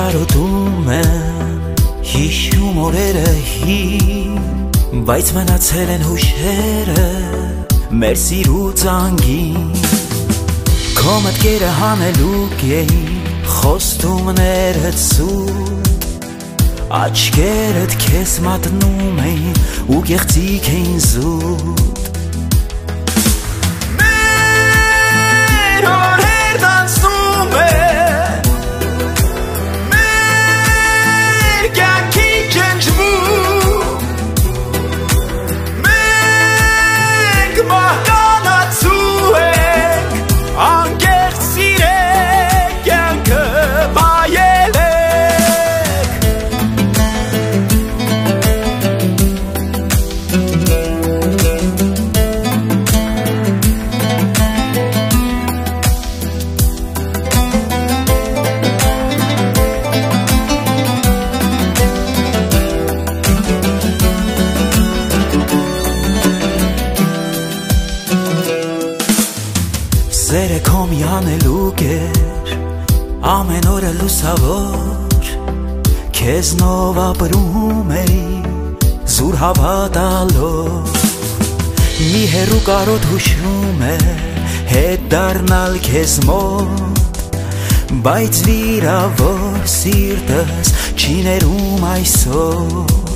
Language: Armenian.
Կարոտում եմ հիշում օրերը հին Բայց մնացել են հուշերը մեր սիրուց անգին Քո մտքերը հանելուկ էին խոստումներդ սուտ Աչքերդ քեզ մատնում էին ու կեղծիք էին զուտ Սերը քո մի անելուկ էր, ամեն օրը լուսավոր Քեզնով ապրում էի, զուր հավատալով Մի հեռու կարոտ հուշում է, հետ դառնալ քեզ մոտ Բայց վիրավոր սիրտս չի ներում այսօր